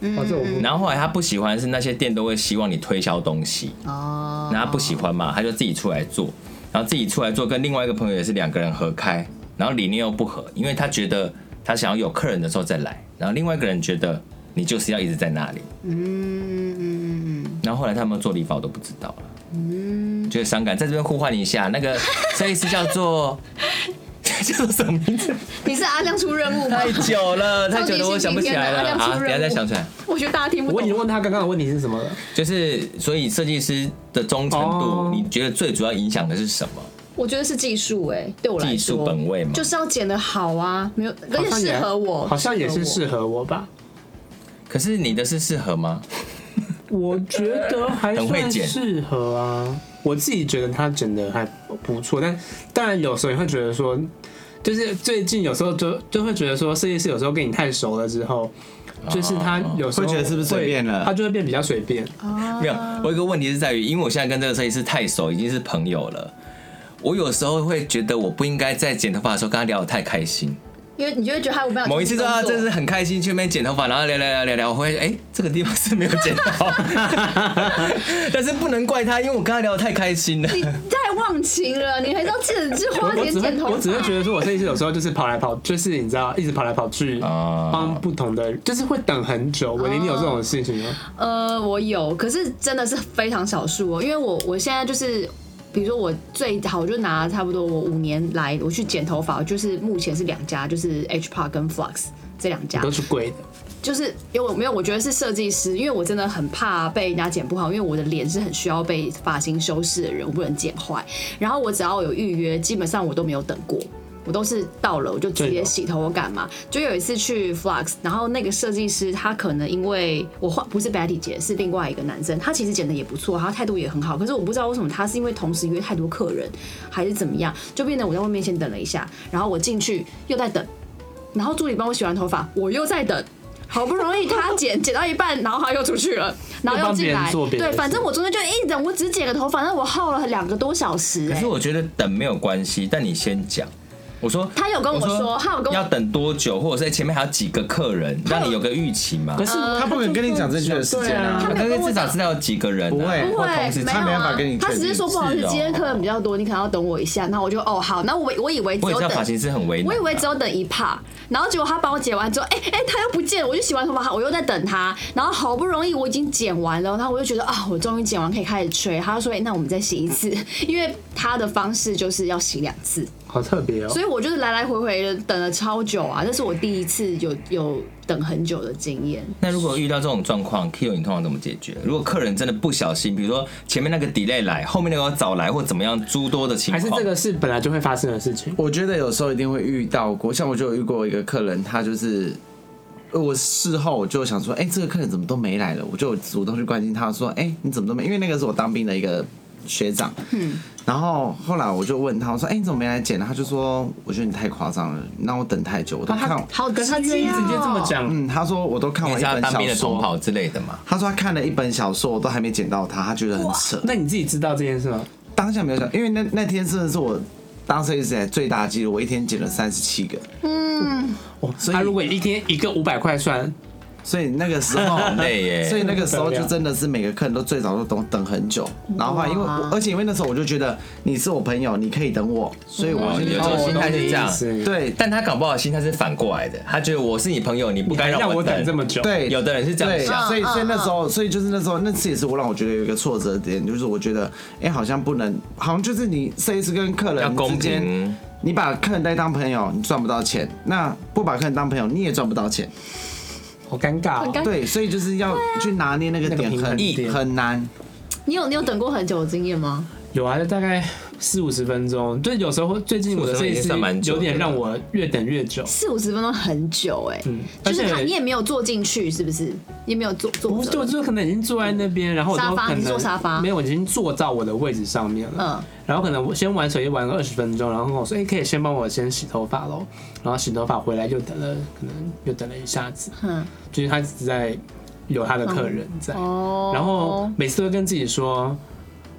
嗯， 然后后来他不喜欢是那些店都会希望你推销东西，哦，那他不喜欢嘛，他就自己出来做，然后自己出来做，跟另外一个朋友也是两个人合开，然后理念又不合，因为他觉得他想要有客人的时候再来，然后另外一个人觉得你就是要一直在那里，嗯嗯，然后后来他们做理发我都不知道了，嗯，觉得伤感，在这边呼唤一下，那个设计师叫做。叫什么名字？ 你是阿亮出任务吗？ 太久了，太久了，我想不起来了。好，等一下再想起来。 我觉得大家听不懂。 我已经问他刚刚的问题是什么了， 就是所以设计师的忠诚度，哦、你觉得最主要影响的是什么？ 我觉得是技术，哎，对我来说， 技术本位嘛， 就是要剪得好啊，没有，而且适合我， 好像也是适合我吧。 可是你的是适合吗？ 我觉得还算适合啊，我自己觉得他剪得还不错，但当然有时候也会觉得说，就是最近有时候就就会觉得说，设计师有时候跟你太熟了之后，就是他有时候会觉得是不是随便了， 他就会变比较随便。 没有，我有一个问题是在于，因为我现在跟这个设计师太熟，已经是朋友了，我有时候会觉得我不应该在剪头发的时候跟他聊得太开心。 因为你就会觉得他没有某一次说他真是很开心去那边剪头发，然后聊聊聊聊聊，我会哎、欸、这个地方是没有剪到，但是不能怪他，因为我跟他聊得太开心了。 你太忘情了，你还是要记得去花钱剪头发。 我只是觉得说，我设计师有时候就是跑来跑，就是你知道一直跑来跑去，帮不同的，就是会等很久。我你有这种事情吗？ 呃，我有，可是真的是非常少数哦，因为我我现在就是。比如说我最好我就拿差不多我五年来我去剪头发，就是目前是两家，就是 H Park 跟 Flux 这两家都是贵的， 就是因为我没有，我觉得是设计师，因为我真的很怕被人家剪不好，因为我的脸是很需要被发型修饰的人，我不能剪坏。然后我只要有预约，基本上我都没有等过。我都是到了我就直接洗头，我干嘛？就有一次去 Flux， 然后那个设计师他可能因为我换不是 Betty 姐，是另外一个男生，他其实剪的也不错，他态度也很好，可是我不知道为什么他是因为同时约太多客人，还是怎么样，就变得我在外面先等了一下，然后我进去又在等，然后助理帮我洗完头发，我又在等。好不容易他剪剪到一半，然后他又出去了，然后又进来。对，反正我中间就一直等，我只剪个头发，但我耗了两个多小时、欸。 可是我觉得等没有关系，但你先讲。我说他有跟我说，他有跟我要等多久，或者在前面还有几个客人，让你有个预期嘛。 可是他不能跟你讲正确的时间啊， 他至少知道有几个人、啊， 不会， 不会， 他没办法跟你。 他只是说不好意思，今天客人比较多，你可能要等我一下。然后我就哦好，那我我以为只有等， 发型师很为难， 我以为只有等一趴，然后结果他帮我剪完之后，哎、欸、哎、欸、他又不见了，我就洗完头发，我又在等他，然后好不容易我已经剪完了，然后我就觉得啊，我终于剪完可以开始吹。他就说，哎、欸，那我们再洗一次，因为他的方式就是要洗两次。 好特别哦！ 所以我就是来来回回的等了超久啊，这是我第一次有有等很久的经验。 那如果遇到这种状况 ，Kyo 你通常怎么解决？如果客人真的不小心，比如说前面那个 delay 来，后面那个早来，或怎么样诸多的情况， 还是这个是本来就会发生的事情？ 我觉得有时候一定会遇到过，像我就有遇过一个客人，他就是我事后我就想说，哎、欸，这个客人怎么都没来了？我就主动去关心他说，哎、欸，你怎么都没？因为那个是我当兵的一个学长，嗯。然后后来我就问他，我说：“哎、欸，你怎么没来剪呢？”他就说：“我觉得你太夸张了，让我等太久，我都看。啊” 好，跟他直接这么讲。 嗯，他说我都看完一本小说， 同跑之类的嘛。 他说他看了一本小说，我都还没剪到他，他觉得很扯。 那你自己知道这件事吗？ 当下没有想，因为那那天真的是我当设计师来最大的记录，我一天剪了三十七个。 嗯，所以他如果一天一个五百块算。 所以那个时候很累耶， 所以那个时候就真的是每个客人都最早都等等很久，然后因为而且因为那时候我就觉得你是我朋友，你可以等我，所以我有时候心态是这样， 对。 但他搞不好心态是反过来的，他觉得我是你朋友，你不该让我等这么久。 对， 有的人是这样想， 所以所以那时候，所以就是那时候那次也是我让我觉得有一个挫折点，就是我觉得哎、欸、好像不能，好像就是你设计师跟客人之间，你把客人带当朋友，你赚不到钱；那不把客人当朋友，你也赚不到钱。 好尴尬、哦， 对，所以就是要去拿捏那个点很很难。 你有你有等过很久的经验吗？ 有啊，大概四五十分钟。就有时候最近我的设计师有点让我越等越久。 四五十分钟很久哎、欸，嗯，就是他你也没有坐进去，是不是？也没有坐坐， 就就可能已经坐在那边，然后我都可能坐沙发， 没有，我已经坐到我的位置上面了。嗯，然后可能我先玩手机玩个二十分钟，然后跟我说，哎、欸，可以先帮我先洗头发咯。然后洗头发回来又等了，可能又等了一下子。嗯，就是他一直在有他的客人在，嗯哦、然后每次都会跟自己说。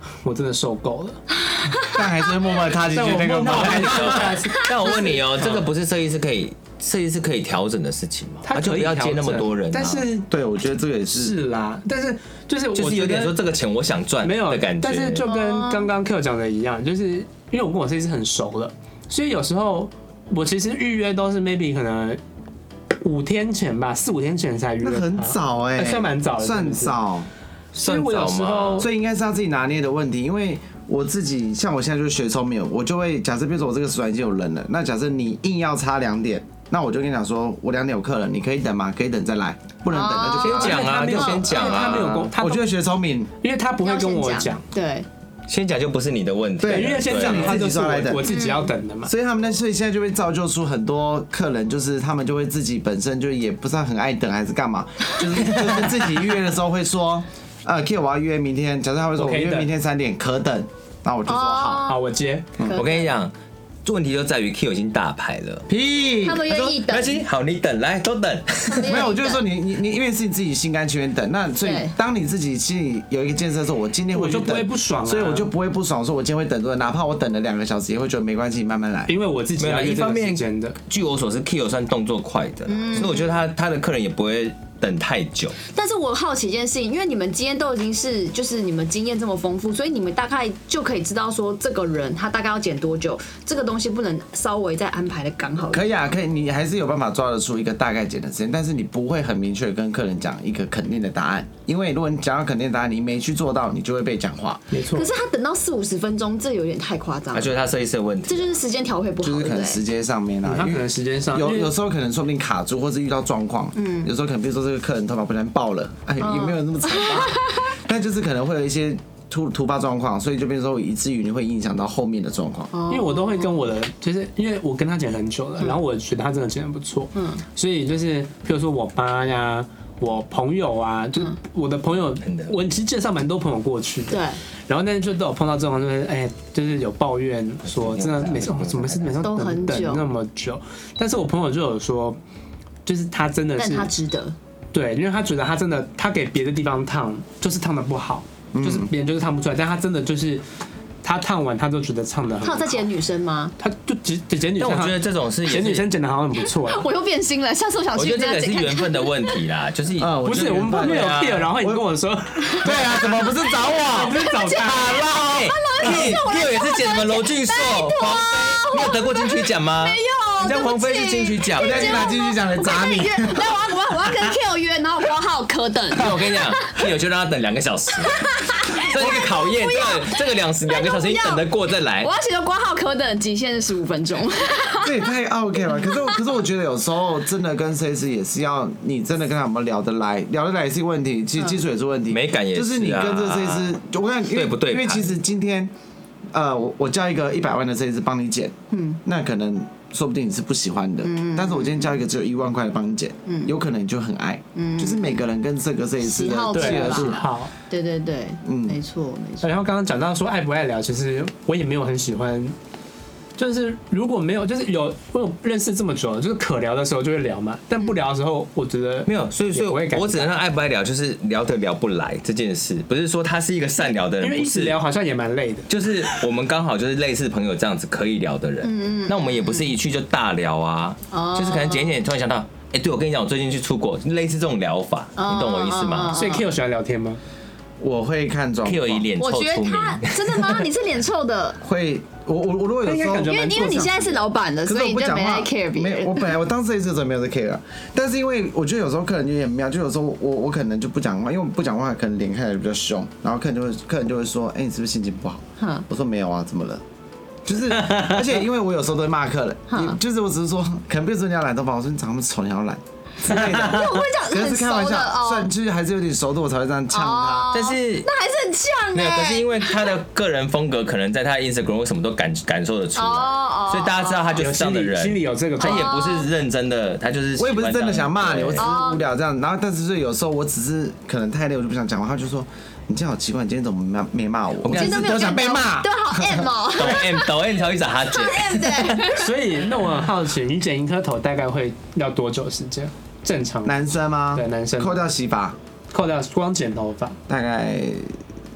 我真的受够了， 但还是会默默踏进去那个门。 但我问你哦，这个不是设计师可以设计师可以调整的事情吗？ 他就不要接那么多人、啊。 但是对，我觉得这个也是是啦，但是就是我就是有点说这个钱我想赚没有的感觉。 但是就跟刚刚 Q 讲的一样，就是因为我跟我设计师很熟了，所以有时候我其实预约都是 maybe 可能五天前吧，四五天前才预约。 那很早哎、欸， 算蛮早的， 算早。 所以我有时候， 所以应该是要自己拿捏的问题，因为我自己像我现在就是学聪明，我就会假设，比如说我这个时段已经有人了，那假设你硬要差两点，那我就跟你讲说，我两点有客人，你可以等吗？可以等再来，不能等那就先讲啊，就先讲啊。 他没有公， 我觉得学聪明， 因为他不会跟我讲， 对。 先讲就不是你的问题， 对，因为先讲他就是我我自己要等的嘛， 所以他们那所以现在就会造就出很多客人，就是他们就会自己本身就也不是很爱等还是干嘛，就是就是自己预约的时候会说，呃 ，K 我要约明天，假设他会说我约明天三点可等，那我就说好， 好我接， 我跟你讲。问题就在于 Q 已经大牌了， 屁， 他们愿意等， 好，你等，来都等。 没有，我就是说你你你，因为是你自己心甘情愿等，那所以当你自己心里有一个建设的时候，我今天会去等， 我就不会不爽， 所以我就不会不爽，说我今天会等多，哪怕我等了两个小时，也会觉得没关系，慢慢来。 因为我自己要一方面真的， 据我所知 ，Q 算动作快的， 嗯、 所以我觉得他他的客人也不会等太久。 但是我好奇一件事情，因为你们今天都已经是就是你们经验这么丰富，所以你们大概就可以知道说这个人他大概要剪多久，这个东西不能稍微再安排的刚好。 可以啊，可以，你还是有办法抓得出一个大概剪的时间，但是你不会很明确跟客人讲一个肯定的答案，因为如果你讲到肯定的答案，你没去做到，你就会被讲话。 没错。 可是他等到四五十分钟，这有点太夸张了。 那就是他设计师的问题。 这就是时间调配不好， 就是可能时间上面啊， 他可能时间上有有时候可能说不定卡住，或是遇到状况，嗯，有时候可能比如说这个客人头发不小心爆了，哎，也没有那么惨吧，但就是可能会有一些突突发状况，所以就变成说以至于你会影响到后面的状况。 因为我都会跟我的，就是因为我跟他剪很久了，然后我觉得他真的剪得不错，嗯，所以就是譬如说我妈呀，我朋友啊，就我的朋友，我其实介绍蛮多朋友过去的， 对， 然后但是就都有碰到这种，就是哎，就是有抱怨说真的每次怎么是每次都很等那么久，但是我朋友就有说，就是他真的是， 但他值得。 对，因为他觉得他真的，他给别的地方烫，就是烫的不好，嗯、就是别人就是烫不出来，但他真的就是他烫完，他都觉得烫的很好。 他有在剪女生吗？ 他就剪剪女生， 但我觉得这种是剪女生剪的好像很不错。 我又变心了，下次我想去。 我觉得这个是缘分的问题啦，就是嗯，不是我们旁边有 Q， 然后你跟我说， 对啊，怎么不是找我？ 不是找他啦 ？Q 也是剪什么娄俊硕、黄飞，你有得过金曲奖吗？ 没有， 人家黄飞是金曲奖， 人家拿金曲奖来砸你。 那我要我要我要跟 Q 约，然后我号可等。 那我跟你讲 ，Q 就让他等两个小时，这是一个考验。这个这个两两个小时你等得过再来。 我要写个挂号可等，极限是十五分钟。 这也太 OK 了。可是可是我觉得有时候真的跟设计师也是要你真的跟他们聊得来，聊得来也是问题，其实技术也是问题， 美感也是、啊。 就是你跟这设计师，我看对不对？ 因为其实今天。呃，我我叫一个一百万的设计师帮你剪，嗯，那可能说不定你是不喜欢的，嗯，但是我今天叫一个只有一万块的帮你剪，嗯，有可能你就很爱，嗯，就是每个人跟这个设计师的契合度， 好， 对对对，嗯，没错没错。 然后刚刚讲到说爱不爱聊，其实我也没有很喜欢。就是如果没有，就是有我有认识这么久了，就是可聊的时候就会聊嘛，但不聊的时候，我觉得没有，所以所以我只能让爱不爱聊，就是聊得聊不来这件事，不是说他是一个善聊的人， 因为一直聊好像也蛮累的。 就是我们刚好就是类似朋友这样子可以聊的人，嗯嗯，那我们也不是一去就大聊啊，哦，就是可能剪一剪突然想到，哎，欸，对我跟你讲，我最近去出国，类似这种聊法，你懂我意思吗？ 所以 Q 喜欢聊天吗？ 我会看状况。 Q 以脸臭出名，我觉得他真的吗？你是脸臭的？ 会。我我我如果有时候， 因为因为你现在是老板了，所以你就没在 care 别人。 没，我本来我当设计师的时候没有在 care 啊，但是因为我觉得有时候客人有点妙，就有时候我我可能就不讲话，因为我不讲话可能脸看起来比较凶，然后客人就会客人就会说，哎，你是不是心情不好？我说没有啊，怎么了？就是，而且因为我有时候都会骂客人，就是我只是说，可能比如说你要染头发，我说你长那么丑，你要染。之类的， 我会这样， 可是开玩笑，算就是还是有点熟的，我才会这样呛他。 但是那还是很呛哎。 没有，可是因为他的个人风格，可能在他 Instagram 为什么都感感受得出来，所以大家知道他就是这样的人， 心里有这个， 他也不是认真的，他就是我也不是真的想骂你，我只是无聊这样。然后，但是有时候我只是可能太累，我就不想讲话，他就说。你今天好奇怪，你今天怎么没没骂我？ 我今天都没有想被骂， 对，好 M 哦， 抖 M 抖 M 才会找他剪 ，M 对。 所以那我很好奇，你剪一颗头大概会要多久时间？正常男生吗？ 对，男生扣掉洗发， 扣掉光剪头发， 大概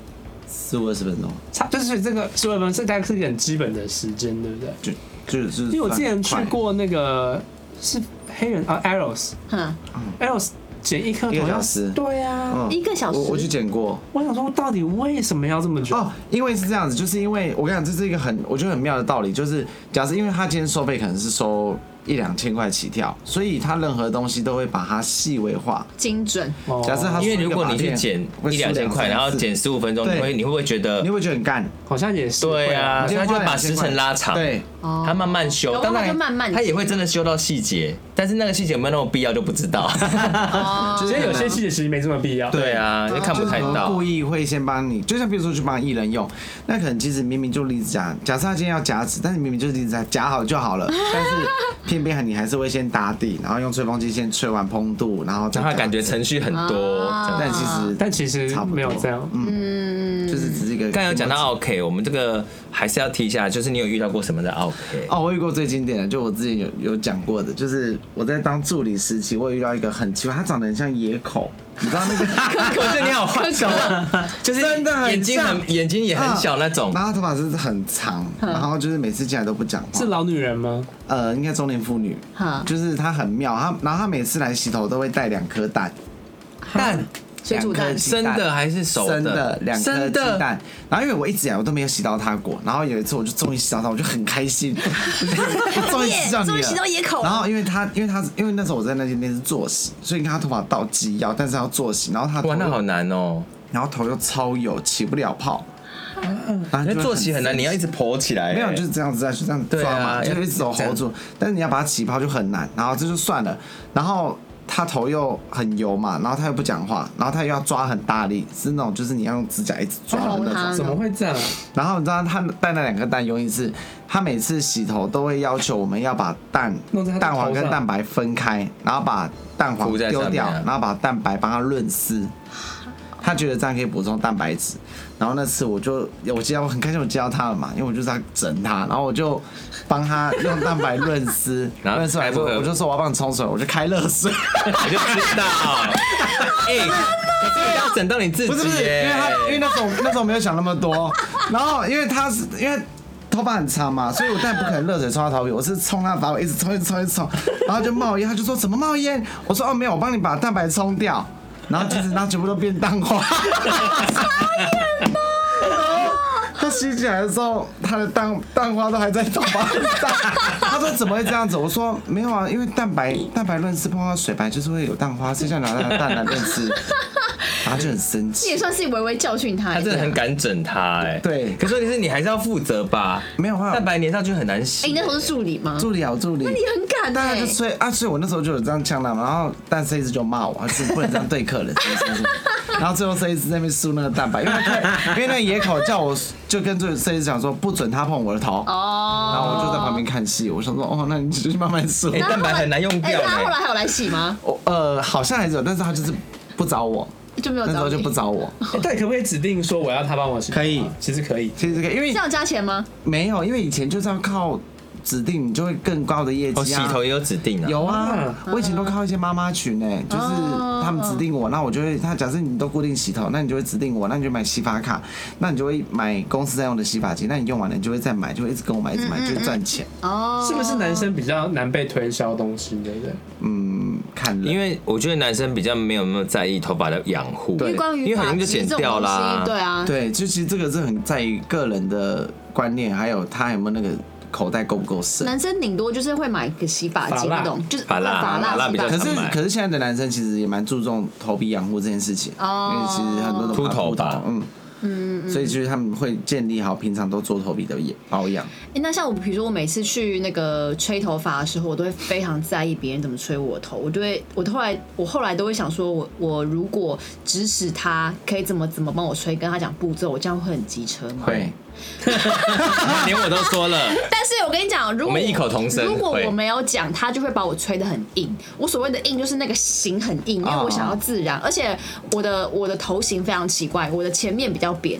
四五二十分钟， 差就是这个十五分钟，这大概是一个很基本的时间，对不对？ 就就是， 因为我之前去过那个是黑人啊 ，Eros， 嗯 ，Eros 剪一颗头要时， 对啊， 嗯、一个小时， 我我去剪过。 我想说，到底为什么要这么久？ 哦，因为是这样子，就是因为我跟你讲，这是一个很我觉得很妙的道理，就是假设因为他今天收费可能是收一两千块起跳，所以他任何东西都会把它细微化、 精准。 假设他因为如果你去剪一两千块，然后剪十五分钟，你会你会不会觉得你会觉得很干？ 好像也是。 对啊，所以他就把时程拉长， 对， 他慢慢修，当然他也会真的修到细节，但是那个细节有没有那么必要就不知道。 其实有些细节其实没这么必要。 对啊，就看不太到。 故意会先帮你，就像比如说去帮艺人用，那可能其实明明就离子夹，假设他今天要夹子，但是明明就是离子夹夹好就好了，但是偏偏你还是会先打底，然后用吹风机先吹完蓬度，然后让他感觉程序很多， 但其实但其实没有这样， 嗯，就是只是一个。 刚才有讲到 OK， 我们这个还是要提一下，就是你有遇到过什么的 OK？ 哦，我遇过最经典的，就我之前有有讲过的，就是我在当助理时期，我有遇到一个很奇怪，他长得很像野口。你知道那个？ 可是你好坏小，就是真的很眼睛很眼睛也很小那种， 然后头发是很长，然后就是每次进来都不讲话。 是老女人吗？ 呃，应该中年妇女。就是她很妙，她然后她每次来洗头都会带两颗蛋， 蛋。 水煮蛋， 生的还是熟的？ 生的，两颗鸡蛋。然后因为我一直以来我都没有洗到它过，然后有一次我就终于洗到它，我就很开心，我终于洗到你了， 终于洗到野口。 然后因为他，因为他，因为那时候我在那间店是做洗，所以你看他头发到及腰，但是要做洗，然后他哇，那好难哦。 然后头又超油，起不了泡。 因为做洗很难，你要一直捧起来。 没有，就是这样子再去这样抓嘛，就一直手 hold 住。但是你要把它起泡就很难，然后这就算了。然后他头又很油嘛，然后他又不讲话，然后他又要抓很大力，是那种就是你要用指甲一直抓的那种。 怎么会这样？ 然后你知道他带那两颗蛋用意是，他每次洗头都会要求我们要把蛋蛋黄跟蛋白分开，然后把蛋黄丢掉，然后把蛋白帮他润丝。他觉得这样可以补充蛋白质，然后那次我就我接到我很开心，我接到他了嘛，因为我就是在整他，然后我就帮他用蛋白润丝，润丝完之后我就说我要帮你冲水，我就开热水， 我就知道，哎，可是你要整到你自己， 不是不是，因为他因为那时候那时候没有想那么多，然后因为他是因为头发很长嘛，所以我当然不可能热水冲他头皮，我是冲他发尾，一直冲一直冲一直冲，然后就冒烟，他就说怎么冒烟？我说哦没有，我帮你把蛋白冲掉。然后其实，然后全部都变蛋黄。傻眼了。他吸起来的时候，他的蛋蛋花都还在头发上。他说怎么会这样子？我说没有啊，因为蛋白蛋白润丝碰到水白就是会有蛋花，谁想拿那个蛋来润丝？他就很生气。 你也算是微微教训他。 他真的很敢整他哎。 对。 可是问题是你还是要负责吧？ 没有办法。 蛋白粘上去很难洗。 哎，你那时候是助理吗？ 助理啊，助理。 那你很敢。 大家就吹啊，所以我那时候就有这样呛他嘛，然后但设计师就骂我，他说不能这样对客人，然后最后设计师在那边输那个蛋白，因为因为那个野口叫我就跟这设计师讲说不准他碰我的头，哦，然后我就在旁边看戏，我想说哦，那你就慢慢输。 哎，蛋白很难用掉。 哎，他后来还有来洗吗？ 我呃好像还是有，但是他就是不找我。 就没有那时候就不找我。 对，可不可以指定说我要他帮我洗？ 可以， 其实可以， 其实可以，因为这样加钱吗？ 没有，因为以前就是要靠指定，你就会更高的业绩啊。 哦，洗头也有指定啊。 有啊，我以前都靠一些妈妈群诶，就是他们指定我，那我就会，他假设你都固定洗头，那你就会指定我，那你就买洗发卡，那你就会买公司在用的洗发精，那你用完了你就会再买，就会一直跟我买，一直买，就会赚钱。 哦，是不是男生比较难被推销东西，对不对？ 嗯，看人， 因为我觉得男生比较没有那么在意头发的养护， 对，因为很容易就剪掉啦。 对啊， 对，就其实这个是很在于个人的观念，还有他有没有那个口袋够不够深。 男生顶多就是会买个洗发精那种，就是发蜡，发蜡比较可是可是现在的男生其实也蛮注重头皮养护这件事情，因为其实很多都秃头吧， 嗯。嗯，所以就是他们会建立好平常都做头皮的保养。 哎，那像我，比如说我每次去那个吹头发的时候，我都会非常在意别人怎么吹我的头。我就会，我后来我后来都会想说，我我如果指使他可以怎么怎么帮我吹，跟他讲步骤，我这样会很机车吗？ 会。 连我都说了， 但是我跟你讲，如果我们异口同声， 如果我没有讲，他就会把我吹得很硬。我所谓的硬就是那个型很硬，因为我想要自然，而且我的我的头型非常奇怪，我的前面比较扁，然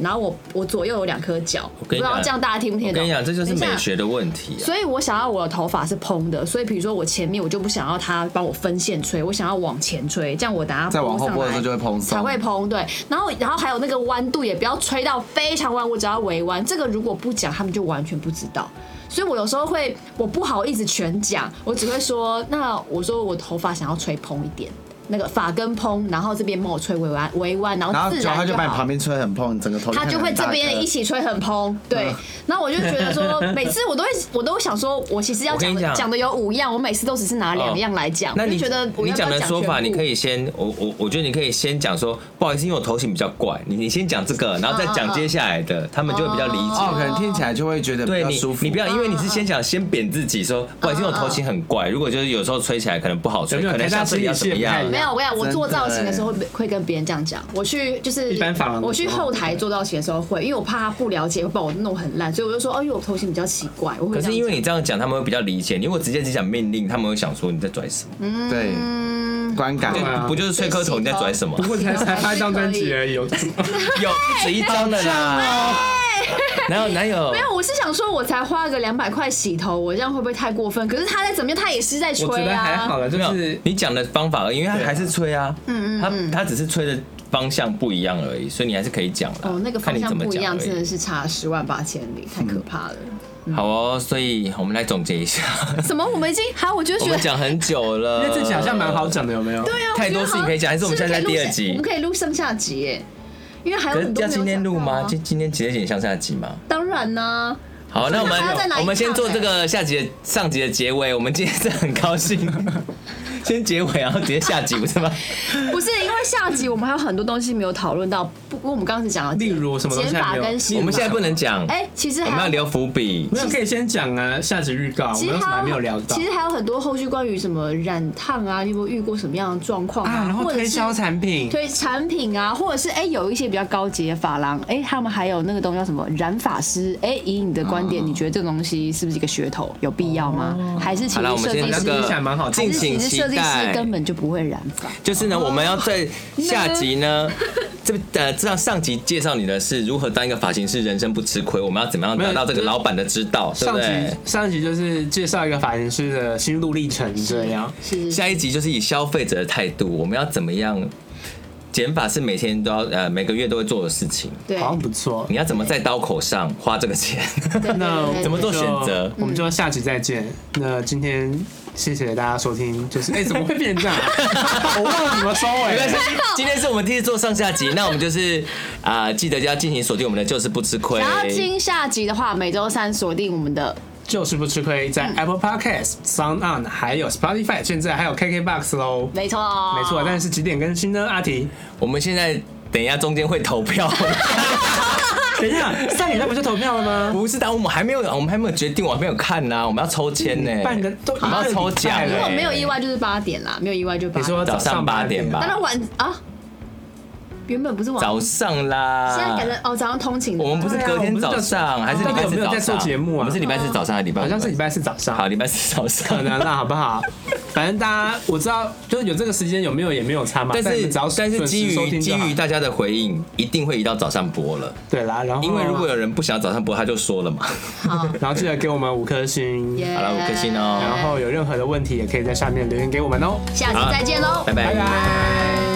然后我我左右有两颗角，不知道这样大家听不听得懂？ 我跟你讲，这就是美学的问题、啊。 所以我想要我的头发是蓬的，所以比如说我前面我就不想要它帮我分线吹，我想要往前吹，这样我等下再往后拨的时候就会蓬松， 才会蓬。对，然后然后还有那个弯度也不要吹到非常弯，我只要微弯。这个如果不讲，他们就完全不知道。所以我有时候会，我不好意思全讲，我只会说，那我说我头发想要吹蓬一点。那个发根蓬，然后这边帮我吹微弯微弯，然后自然就好。 然后他就把你旁边吹很蓬，整个头他就会这边一起吹很蓬，对。然后我就觉得说，每次我都会我都想说，我其实要讲的讲的有五样，我每次都只是拿两样来讲。 那你觉得你讲的说法，你可以先我我我觉得你可以先讲说，不好意思，因为我头型比较怪，你你先讲这个，然后再讲接下来的，他们就会比较理解。 哦，可能听起来就会觉得比较舒服。 你不要，因为你是先讲先贬自己说，不好意思，因为我头型很怪，如果就是有时候吹起来可能不好吹，可能下次要怎么样？ 没有，我跟你讲，我做造型的时候会会跟别人这样讲，我去就是我去后台做造型的时候会，因为我怕他不了解会把我弄很烂，所以我就说哦，因为我头型比较奇怪。我会可是因为你这样讲，他们会比较理解。你如果直接只讲命令，他们会想说你在拽什么？ 嗯， 对，观感不就是吹颗头你在拽什么？ 不过才才发一张专辑而已，有有不止一张的啦。哪有哪有？ 没有，我是想说，我才花个两百块洗头，我这样会不会太过分？可是他在怎么样，他也是在吹啊。 我觉得还好了，就是你讲的方法而已，因为他还是吹啊，嗯嗯，他他只是吹的方向不一样而已，所以你还是可以讲的。 哦，那个方向不一样，真的是差十万八千里，太可怕了。 好哦，所以我们来总结一下。 什么？我们已经还我觉得我们讲很久了， 因为这集好像蛮好讲的，有没有？ 对啊， 太多事情可以讲，还是我们现在在第二集？ 我们可以录上下集耶。因为还有很多要今天录吗？今今天直接剪上下集吗？ 当然呢。 好，那我们我们先做这个下集的上集的结尾。我们今天是很高兴，先结尾，然后直接下集，不是吗？ 不是，因为下集我们还有很多东西没有讨论到，不过我们刚刚是讲了， 例如什么减法跟洗， 我们现在不能讲。 哎，其实我们要留伏笔， 没有可以先讲啊。下集预告，我们有什么还没有聊到？ 其实还有很多后续关于什么染烫啊，你有没有遇过什么样的状况啊？ 然后推销产品， 推产品啊，或者是哎有一些比较高级的发廊，哎他们还有那个东西叫什么染发师？哎，以你的观点，你觉得这个东西是不是一个噱头？有必要吗？还是其实设计师蛮好， 敬请期待。 设计师根本就不会染发。 就是呢，我们要在下集呢，这呃，这样上集介绍你的是如何当一个发型师，人生不吃亏。我们要怎么样得到这个老板的指导，对不对？ 上集就是介绍一个发型师的心路历程，这样。 下一集就是以消费者的态度，我们要怎么样？剪发是每天都要呃每个月都会做的事情， 对， 好像不错。 你要怎么在刀口上花这个钱？ 那怎么做选择？ 我们就下集再见。那今天谢谢大家收听，就是哎、欸、怎么会变成这样、啊？我忘了怎么收尾、欸。 没关系，今天是我们第一次做上下集，那我们就是啊、呃、记得要进行锁定我们的就是不吃亏。 想要听下集的话，每周三锁定我们的。 就是不吃亏，在 Apple Podcast、Sound On 还有 Spotify， 现在还有 K K Box 喽。 没错， 没错。但是几点更新呢？阿提， 我们现在等一下中间会投票。 等一下，上礼拜不是投票了吗？ 不是，但我们还没有，我们还没有决定，我还没有看呢、啊。我们要抽签呢、欸， 半个都我们要抽奖、欸。 如果没有意外就是八点啦，没有意外就八点。 你说早上八点吧？ 当然晚啊。原本不是晚早上啦， 现在改成哦早上通勤。 我们不是隔天早上，还是礼拜四早上？ 没有在做节目啊？ 我们是礼拜四早上还是礼拜？ 好像是礼拜四早上。 好，礼拜四早上。 可能啦，好不好？反正大家我知道，就是有这个时间有没有也没有差嘛。 但是只要但是基于基于大家的回应，一定会移到早上播了。 对啦，然后因为如果有人不想早上播，他就说了嘛。 好， 然后记得给我们五颗星。 好了，五颗星哦。 然后有任何的问题也可以在下面留言给我们哦。 下次再见喽， 拜拜。